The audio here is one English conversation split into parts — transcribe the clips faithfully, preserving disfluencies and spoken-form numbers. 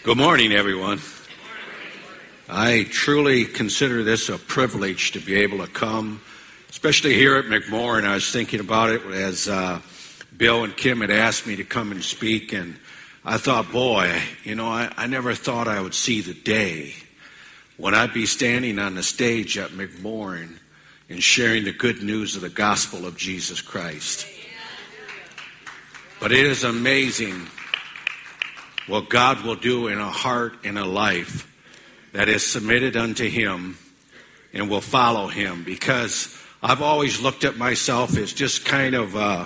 Good morning, everyone. I truly consider this a privilege to be able to come, especially here at McMorran. I was thinking about it as uh, Bill and Kim had asked me to come and speak, and I thought, boy, you know, I, I never thought I would see the day when I'd be standing on the stage at McMorran and sharing the good news of the gospel of Jesus Christ. But it is amazing what God will do in a heart and a life that is submitted unto Him and will follow Him. Because I've always looked at myself as just kind of a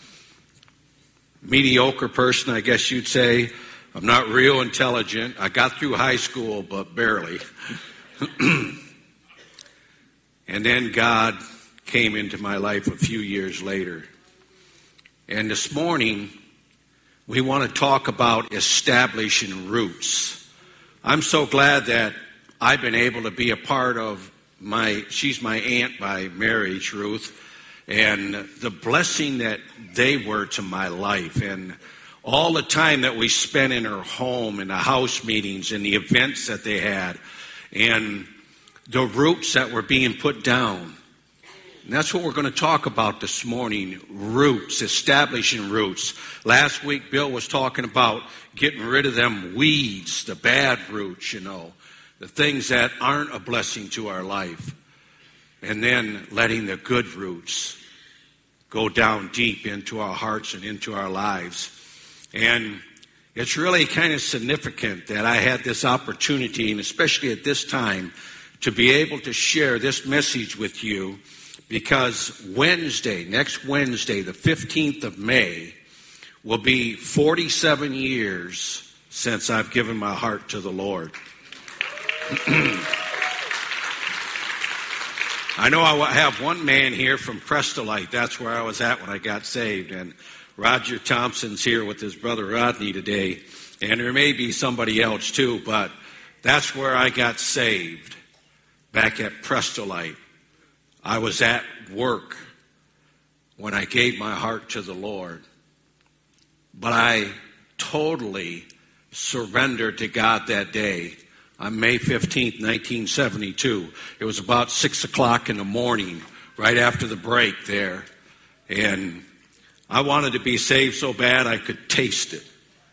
mediocre person, I guess you'd say. I'm not real intelligent. I got through high school, but barely. And then God came into my life a few years later. And this morning, we want to talk about establishing roots. I'm so glad that I've been able to be a part of my, she's my aunt by marriage, Ruth, and the blessing that they were to my life, and all the time that we spent in her home, and the house meetings, and the events that they had, and the roots that were being put down. And that's what we're going to talk about this morning, roots, establishing roots. Last week, Bill was talking about getting rid of them weeds, the bad roots, you know, the things that aren't a blessing to our life. And then letting the good roots go down deep into our hearts and into our lives. And it's really kind of significant that I had this opportunity, and especially at this time, to be able to share this message with you. Because Wednesday, next Wednesday, the fifteenth of May, will be forty-seven years since I've given my heart to the Lord. I know I have one man here from Prestolite. That's where I was at when I got saved. And Roger Thompson's here with his brother Rodney today. And there may be somebody else too, but that's where I got saved, back at Prestolite. I was at work when I gave my heart to the Lord. But I totally surrendered to God that day on May fifteenth, nineteen seventy-two. It was about six o'clock in the morning, right after the break there. And I wanted to be saved so bad I could taste it.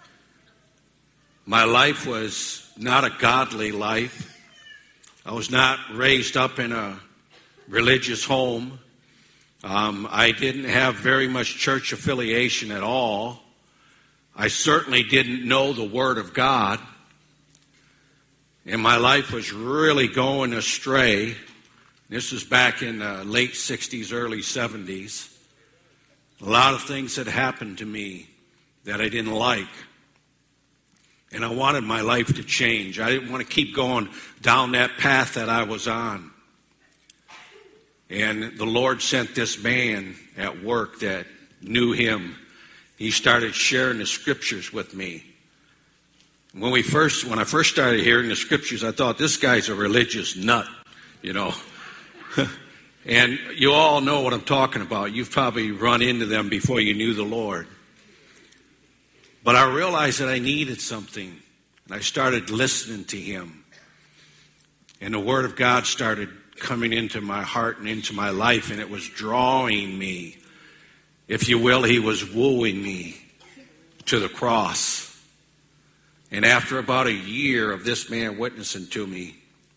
My life was not a godly life. I was not raised up in a religious home. Um, I didn't have very much church affiliation at all. I certainly didn't know the Word of God. And my life was really going astray. This was back in the late sixties, early seventies. A lot of things had happened to me that I didn't like. And I wanted my life to change. I didn't want to keep going down that path that I was on. And the Lord sent this man at work that knew Him. He started sharing the scriptures with me. When we first, when I first started hearing the scriptures, I thought, this guy's a religious nut, you know. And you all know what I'm talking about. You've probably run into them before you knew the Lord. But I realized that I needed something. And I started listening to Him. And the Word of God started coming into my heart and into my life, and it was drawing me. If you will, He was wooing me to the cross. And after about a year of this man witnessing to me,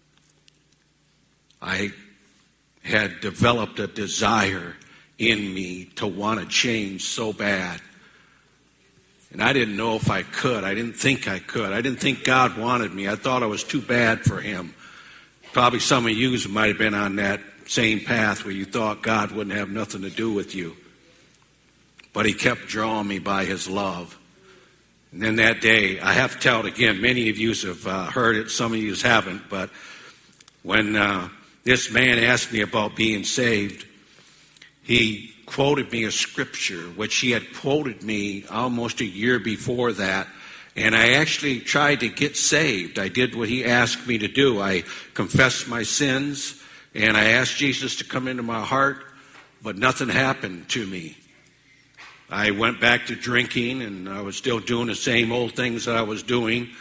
I had developed a desire in me to want to change so bad. And I didn't know if I could. I didn't think I could. I didn't think God wanted me. I thought I was too bad for Him. Probably some of you might have been on that same path where you thought God wouldn't have nothing to do with you. But He kept drawing me by His love. And then that day, I have to tell it again, many of you have uh, heard it, some of you haven't, but when uh, this man asked me about being saved, he quoted me a scripture, which he had quoted me almost a year before that. And I actually tried to get saved. I did what he asked me to do. I confessed my sins, and I asked Jesus to come into my heart, but nothing happened to me. I went back to drinking, and I was still doing the same old things that I was doing.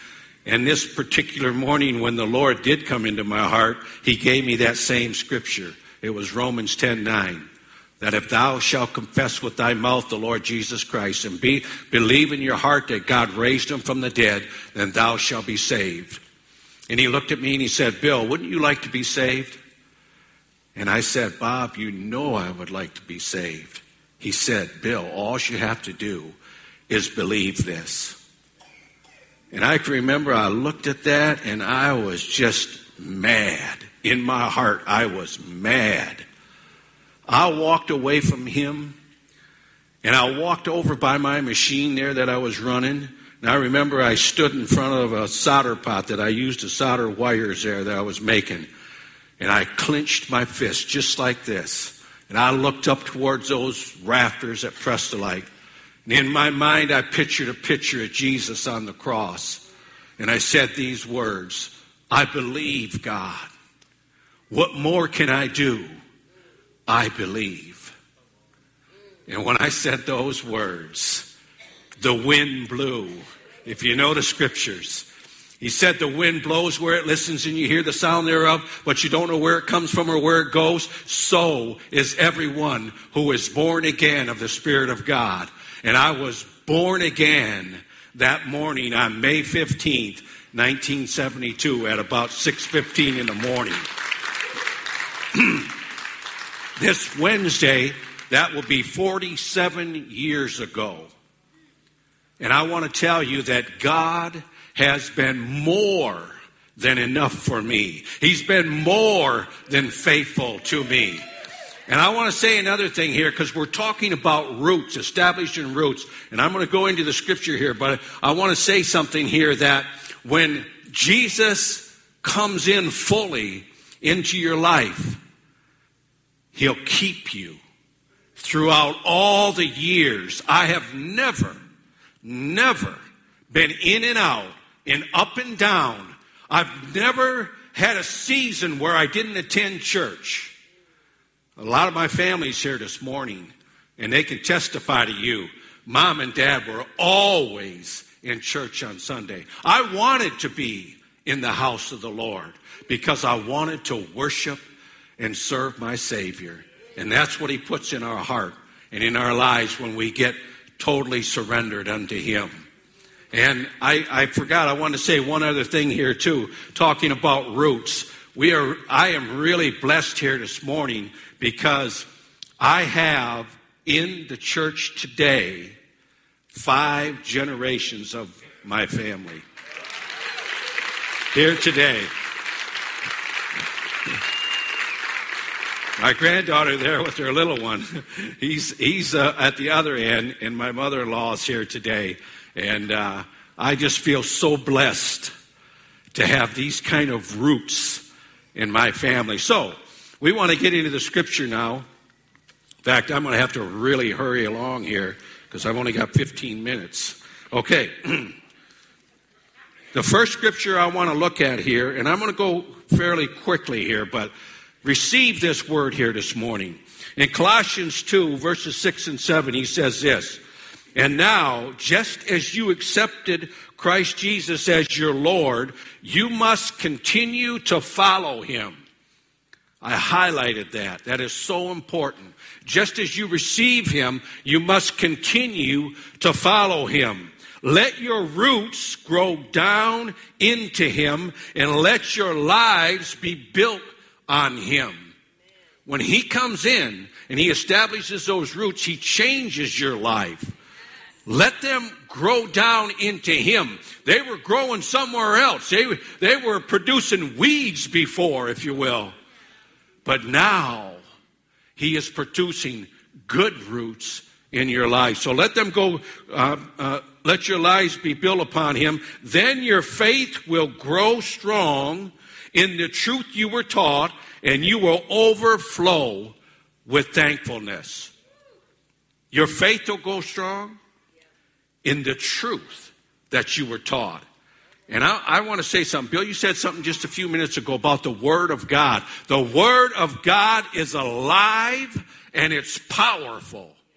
And this particular morning when the Lord did come into my heart, he gave me that same scripture. It was Romans ten nine. That if thou shalt confess with thy mouth the Lord Jesus Christ and be, believe in your heart that God raised him from the dead, then thou shalt be saved. And he looked at me and he said, Bill, wouldn't you like to be saved? And I said, Bob, you know I would like to be saved. He said, Bill, all you have to do is believe this. And I can remember I looked at that and I was just mad. In my heart, I was mad. I walked away from him, and I walked over by my machine there that I was running. And I remember I stood in front of a solder pot that I used to solder wires there that I was making. And I clenched my fist just like this. And I looked up towards those rafters that pressed the light. And in my mind, I pictured a picture of Jesus on the cross. And I said these words, I believe, God. What more can I do? I believe. And when I said those words, the wind blew. If you know the scriptures, he said the wind blows where it listens and you hear the sound thereof, but you don't know where it comes from or where it goes. So is everyone who is born again of the Spirit of God. And I was born again that morning on May fifteenth, nineteen seventy-two at about six fifteen in the morning. This Wednesday, that will be forty-seven years ago. And I want to tell you that God has been more than enough for me. He's been more than faithful to me. And I want to say another thing here because we're talking about roots, establishing roots. And I'm going to go into the scripture here, but I want to say something here that when Jesus comes in fully into your life, he'll keep you throughout all the years. I have never, never been in and out and up and down. I've never had a season where I didn't attend church. A lot of my family's here this morning, and they can testify to you. Mom and Dad were always in church on Sunday. I wanted to be in the house of the Lord because I wanted to worship and serve my Savior. And that's what he puts in our heart and in our lives when we get totally surrendered unto him. And I, I forgot, I want to say one other thing here too, talking about roots. We are, I am really blessed here this morning because I have in the church today five generations of my family here today. My granddaughter there with her little one, he's he's uh, at the other end, and my mother-in-law is here today. And uh, I just feel so blessed to have these kind of roots in my family. So we want to get into the scripture now. In fact, I'm going to have to really hurry along here because I've only got fifteen minutes. Okay. The first scripture I want to look at here, and I'm going to go fairly quickly here, but receive this word here this morning. In Colossians two, verses six and seven, he says this, and now, just as you accepted Christ Jesus as your Lord, you must continue to follow him. I highlighted that. That is so important. Just as you receive him, you must continue to follow him. Let your roots grow down into him and let your lives be built on him. When he comes in and he establishes those roots, he changes your life. Let them grow down into him. They were growing somewhere else. They, they were producing weeds before, if you will. But now he is producing good roots in your life. So let them go, uh, uh, let your lives be built upon him. Then your faith will grow strong in the truth you were taught, and you will overflow with thankfulness. Your faith will go strong in the truth that you were taught. And I, I want to say something. Bill, you said something just a few minutes ago about the Word of God. The Word of God is alive and it's powerful.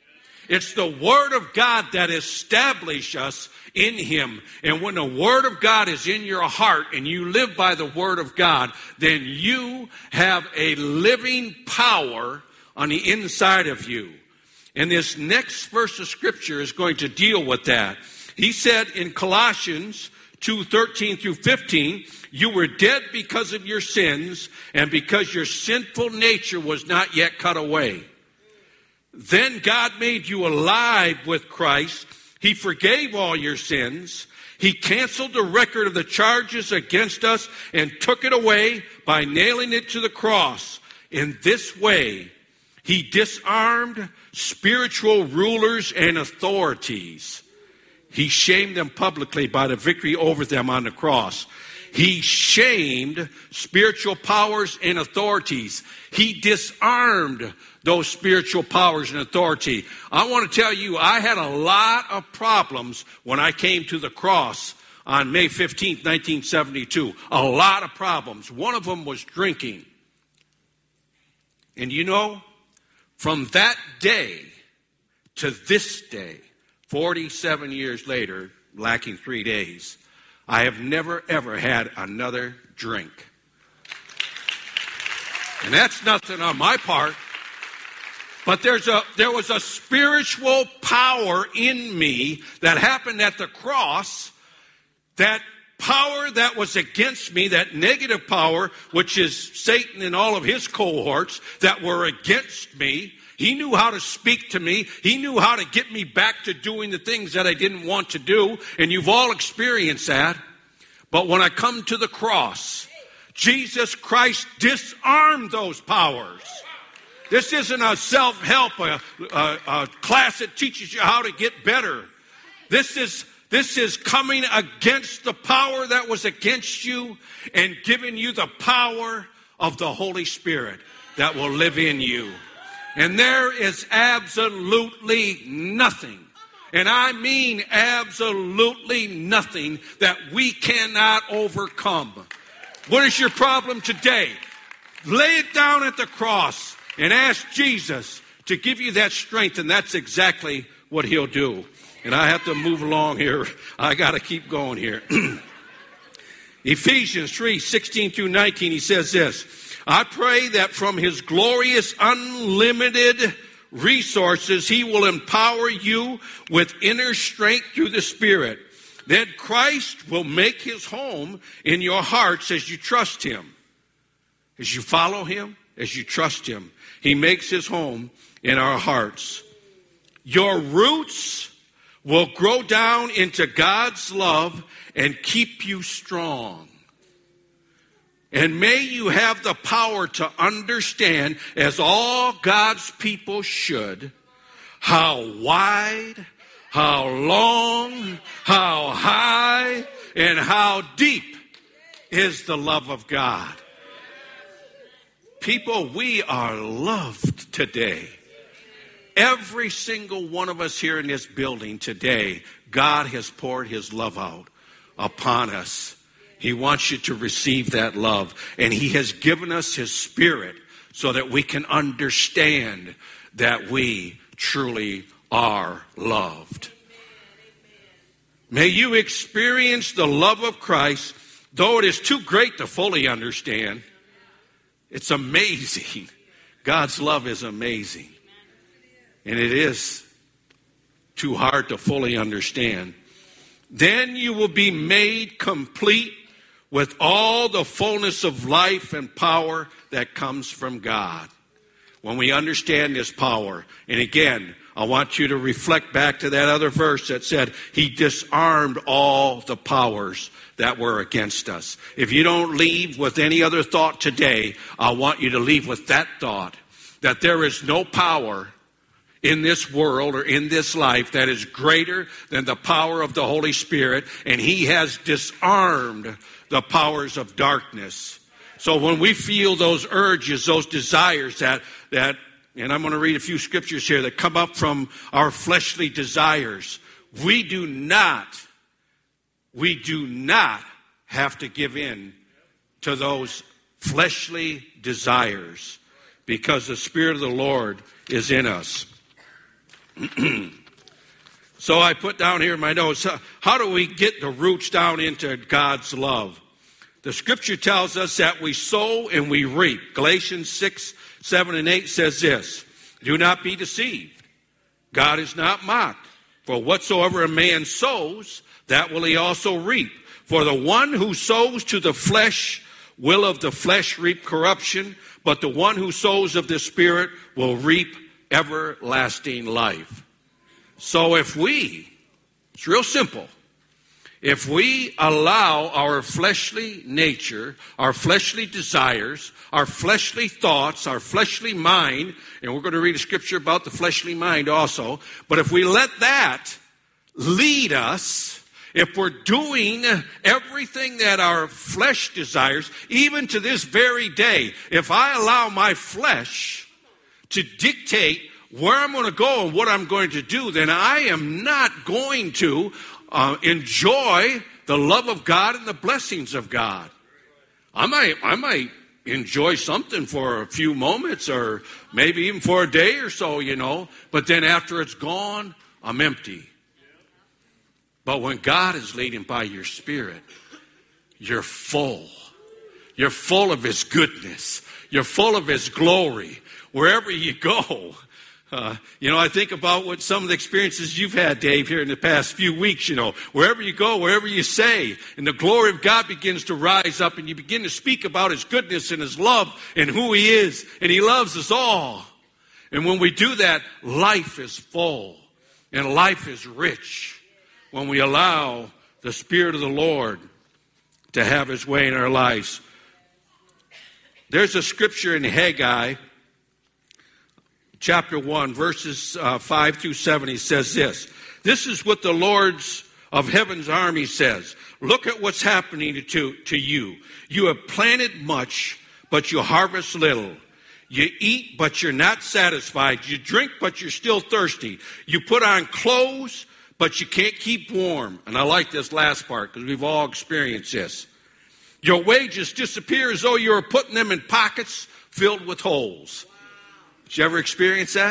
It's the Word of God that establishes us in Him. And when the Word of God is in your heart and you live by the Word of God, then you have a living power on the inside of you. And this next verse of Scripture is going to deal with that. He said in Colossians two thirteen through fifteen, you were dead because of your sins and because your sinful nature was not yet cut away. Then God made you alive with Christ. He forgave all your sins. He canceled the record of the charges against us and took it away by nailing it to the cross. In this way, He disarmed spiritual rulers and authorities. He shamed them publicly by the victory over them on the cross. He shamed spiritual powers and authorities. He disarmed those spiritual powers and authority. I want to tell you, I had a lot of problems when I came to the cross on May fifteenth, nineteen seventy-two. A lot of problems. One of them was drinking. And you know, from that day to this day, forty-seven years later, lacking three days, I have never, ever had another drink. And that's nothing on my part. But there's a there was a spiritual power in me that happened at the cross, that power that was against me, that negative power, which is Satan and all of his cohorts that were against me. He knew how to speak to me. He knew how to get me back to doing the things that I didn't want to do. And you've all experienced that. But when I come to the cross, Jesus Christ disarmed those powers. This isn't a self-help, a, a, a class that teaches you how to get better. This is, this is coming against the power that was against you and giving you the power of the Holy Spirit that will live in you. And there is absolutely nothing, and I mean absolutely nothing, that we cannot overcome. What is your problem today? Lay it down at the cross and ask Jesus to give you that strength, and that's exactly what He'll do. And I have to move along here. I got to keep going here. Ephesians three sixteen through nineteen, he says this: I pray that from His glorious, unlimited resources, He will empower you with inner strength through the Spirit. Then Christ will make His home in your hearts as you trust Him. As you follow Him, as you trust Him, He makes His home in our hearts. Your roots will grow down into God's love and keep you strong. And may you have the power to understand, as all God's people should, how wide, how long, how high, and how deep is the love of God. People, we are loved today. Every single one of us here in this building today, God has poured His love out upon us. He wants you to receive that love. And He has given us His Spirit so that we can understand that we truly are loved. May you experience the love of Christ, though it is too great to fully understand. It's amazing. God's love is amazing. And it is too hard to fully understand. Then you will be made complete with all the fullness of life and power that comes from God. When we understand His power, and again, I want you to reflect back to that other verse that said He disarmed all the powers that were against us. If you don't leave with any other thought today, I want you to leave with that thought, that there is no power in this world or in this life that is greater than the power of the Holy Spirit, and He has disarmed the powers of darkness. So when we feel those urges, those desires that, that, and I'm going to read a few scriptures here that come up from our fleshly desires, we do not, we do not have to give in to those fleshly desires, because the Spirit of the Lord is in us. So I put down here in my notes, how do we get the roots down into God's love? The scripture tells us that we sow and we reap. Galatians six, seven, and eight says this, do not be deceived. God is not mocked. For whatsoever a man sows, that will he also reap. For the one who sows to the flesh will of the flesh reap corruption, but the one who sows of the Spirit will reap everlasting life. So if we, it's real simple, if we allow our fleshly nature, our fleshly desires, our fleshly thoughts, our fleshly mind, and we're going to read a scripture about the fleshly mind also, but if we let that lead us, if we're doing everything that our flesh desires, even to this very day, if I allow my flesh to dictate where I'm going to go and what I'm going to do, then I am not going to uh, enjoy the love of God and the blessings of God. I might, I might enjoy something for a few moments or maybe even for a day or so, you know, but then after it's gone, I'm empty. But when God is leading by your Spirit, you're full. You're full of His goodness. You're full of His glory. Wherever you go, uh, you know, I think about what some of the experiences you've had, Dave, here in the past few weeks, you know. Wherever you go, wherever you say, and the glory of God begins to rise up, and you begin to speak about His goodness and His love and who He is, and He loves us all. And when we do that, life is full, and life is rich. When we allow the Spirit of the Lord to have His way in our lives. There's a scripture in Haggai, chapter one, verses uh, five through seven. He says this. This is what the Lord's of heaven's army says. Look at what's happening to, to you. You have planted much, but you harvest little. You eat, but you're not satisfied. You drink, but you're still thirsty. You put on clothes, but you can't keep warm. And I like this last part because we've all experienced this. Your wages disappear as though you were putting them in pockets filled with holes. Did you ever experience that?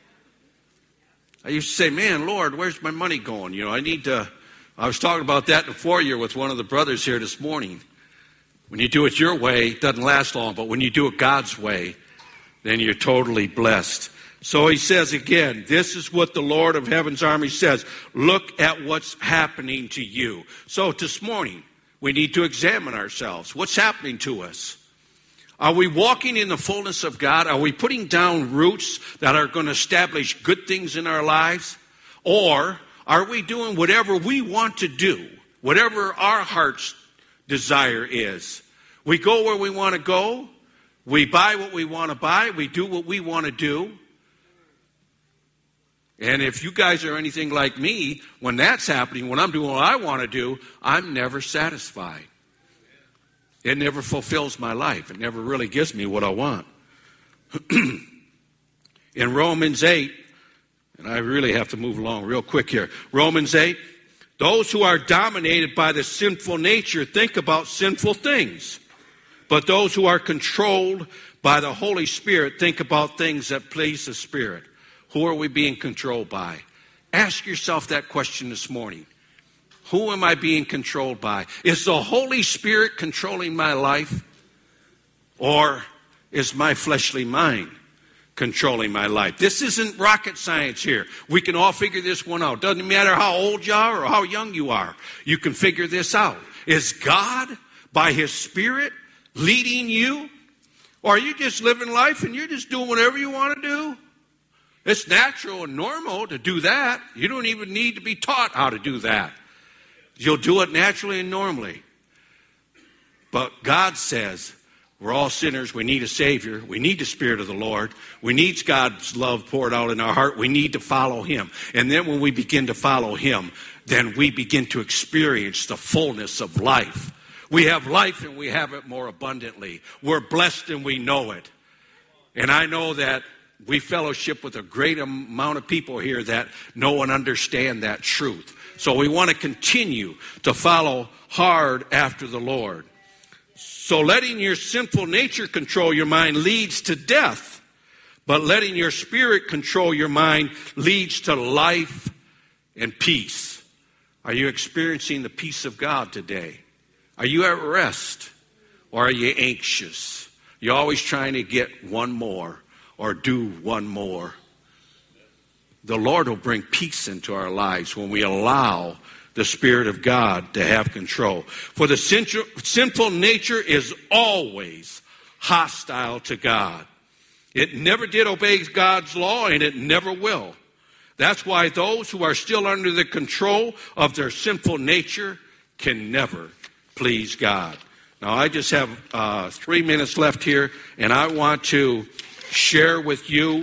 I used to say, man, Lord, where's my money going? You know, I need to, I was talking about that in the foyer with one of the brothers here this morning. When you do it your way, it doesn't last long, but when you do it God's way, then you're totally blessed. So he says again, this is what the Lord of Heaven's army says. Look at what's happening to you. So this morning, we need to examine ourselves. What's happening to us? Are we walking in the fullness of God? Are we putting down roots that are going to establish good things in our lives? Or are we doing whatever we want to do, whatever our heart's desire is? We go where we want to go. We buy what we want to buy. We do what we want to do. And if you guys are anything like me, when that's happening, when I'm doing what I want to do, I'm never satisfied. It never fulfills my life. It never really gives me what I want. In Romans eight, and I really have to move along real quick here. Romans eight, those who are dominated by the sinful nature think about sinful things. But those who are controlled by the Holy Spirit think about things that please the Spirit. Who are we being controlled by? Ask yourself that question this morning. Who am I being controlled by? Is the Holy Spirit controlling my life? Or is my fleshly mind controlling my life? This isn't rocket science here. We can all figure this one out. Doesn't matter how old you are or how young you are. You can figure this out. Is God, by His Spirit, leading you? Or are you just living life and you're just doing whatever you want to do? It's natural and normal to do that. You don't even need to be taught how to do that. You'll do it naturally and normally. But God says, we're all sinners. We need a Savior. We need the Spirit of the Lord. We need God's love poured out in our heart. We need to follow Him. And then when we begin to follow Him, then we begin to experience the fullness of life. We have life and we have it more abundantly. We're blessed and we know it. And I know that we fellowship with a great amount of people here that know and understand that truth. So we want to continue to follow hard after the Lord. So letting your sinful nature control your mind leads to death. But letting your spirit control your mind leads to life and peace. Are you experiencing the peace of God today? Are you at rest? Or are you anxious? You're always trying to get one more or do one more. The Lord will bring peace into our lives when we allow the Spirit of God to have control. For the sinful nature is always hostile to God. It never did obey God's law, and it never will. That's why those who are still under the control of their sinful nature can never please God. Now, I just have uh, three minutes left here, and I want to share with you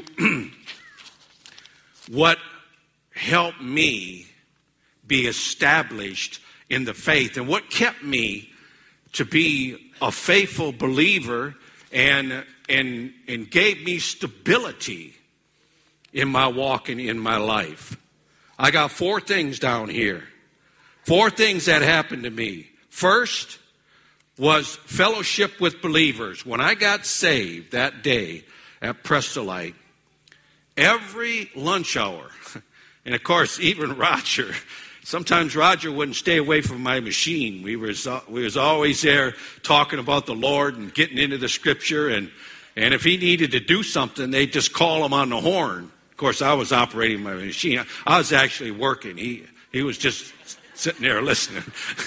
what helped me be established in the faith and what kept me to be a faithful believer and and and gave me stability in my walk and in my life. I got four things down here. Four things that happened to me. First was fellowship with believers. When I got saved that day at Prestolite, every lunch hour, and of course even Roger, sometimes Roger wouldn't stay away from my machine. We was we was always there talking about the Lord and getting into the Scripture, and and if he needed to do something, they'd just call him on the horn. Of course, I was operating my machine. I was actually working. He he was just sitting there listening.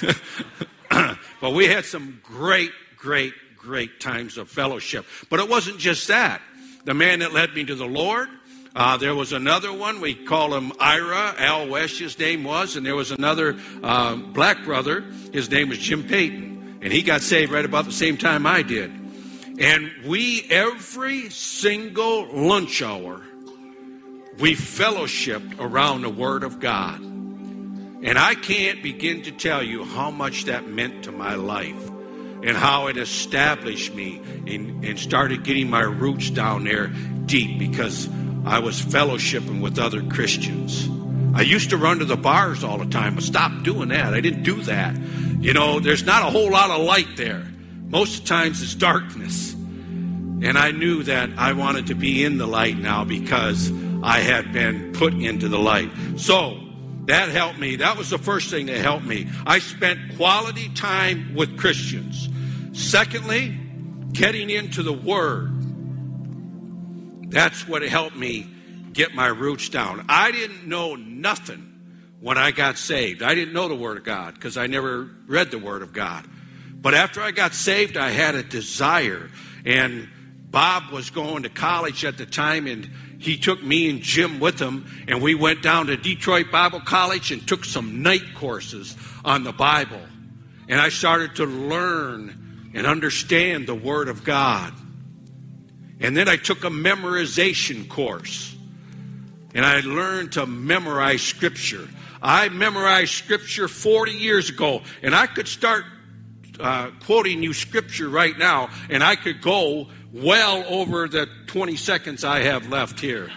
But we had some great, great, great times of fellowship. But it wasn't just that. The man that led me to the Lord, uh, there was another one. We call him Ira. Al West, his name was. And there was another uh, black brother. His name was Jim Payton. And he got saved right about the same time I did. And we, every single lunch hour, we fellowshipped around the Word of God. And I can't begin to tell you how much that meant to my life and how it established me and, and started getting my roots down there deep because I was fellowshipping with other Christians. I used to run to the bars all the time. I stopped doing that. I didn't do that. You know, there's not a whole lot of light there. Most of the times it's darkness. And I knew that I wanted to be in the light now because I had been put into the light. So that helped me. That was the first thing that helped me. I spent quality time with Christians. Secondly, getting into the Word. That's what helped me get my roots down. I didn't know nothing when I got saved. I didn't know the Word of God because I never read the Word of God. But after I got saved, I had a desire. And Bob was going to college at the time, and he took me and Jim with him, and we went down to Detroit Bible College and took some night courses on the Bible. And I started to learn and understand the Word of God. And then I took a memorization course, and I learned to memorize Scripture. I memorized Scripture forty years ago, and I could start uh, quoting you Scripture right now, and I could go well over the twenty seconds I have left here.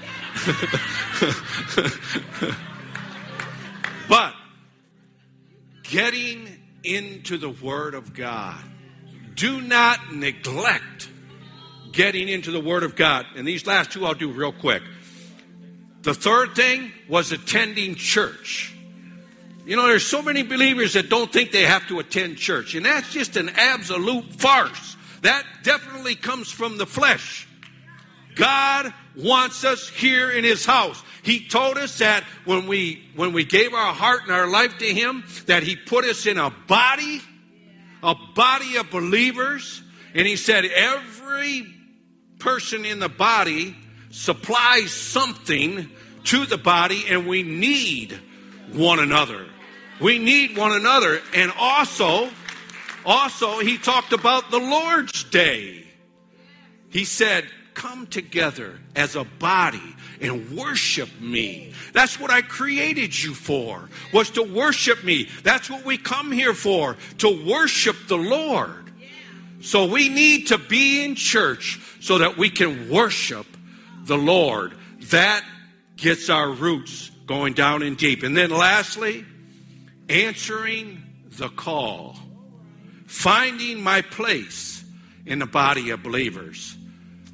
But getting into the Word of God. Do not neglect getting into the Word of God. And these last two I'll do real quick. The third thing was attending church. You know, there's so many believers that don't think they have to attend church. And that's just an absolute farce. That definitely comes from the flesh. God wants us here in His house. He told us that when we when we gave our heart and our life to Him, that He put us in a body, a body of believers. And He said every person in the body supplies something to the body, and we need one another. We need one another. And also, also He talked about the Lord's Day. He said, come together as a body and worship me. That's what I created you for, was to worship me. That's what we come here for, to worship the Lord. So we need to be in church so that we can worship the Lord. That gets our roots going down in deep. And then lastly, answering the call. Finding my place in the body of believers.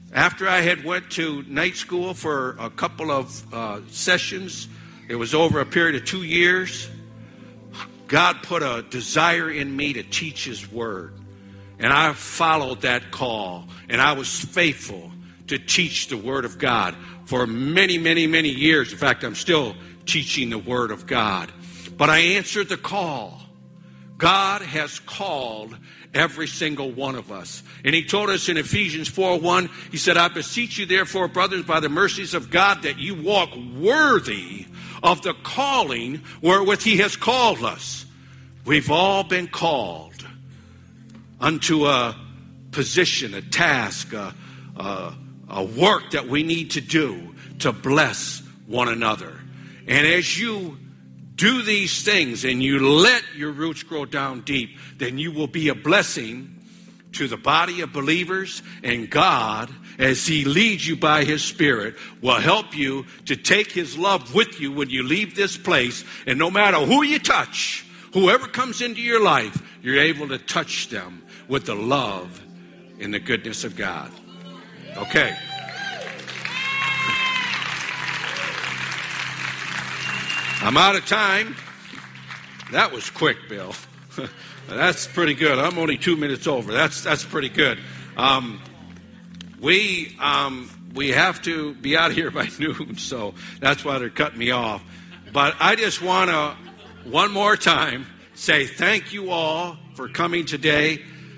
After I had went to night school for a couple of uh, sessions, it was over a period of two years, God put a desire in me to teach His Word. And I followed that call, and I was faithful to teach the Word of God for many, many, many years. In fact, I'm still teaching the Word of God. But I answered the call. God has called every single one of us. And He told us in Ephesians four one, He said, I beseech you therefore, brothers, by the mercies of God, that you walk worthy of the calling wherewith He has called us. We've all been called unto a position, a task, a, a, a work that we need to do to bless one another. And as you do these things and you let your roots grow down deep, then you will be a blessing to the body of believers, and God, as He leads you by His Spirit, will help you to take His love with you when you leave this place. And no matter who you touch, whoever comes into your life, you're able to touch them with the love and the goodness of God. Okay. I'm out of time. That was quick, Bill. That's pretty good. I'm only two minutes over. That's that's pretty good. Um, we um, we have to be out here by noon, so that's why they're cutting me off. But I just want to, one more time, say thank you all for coming today.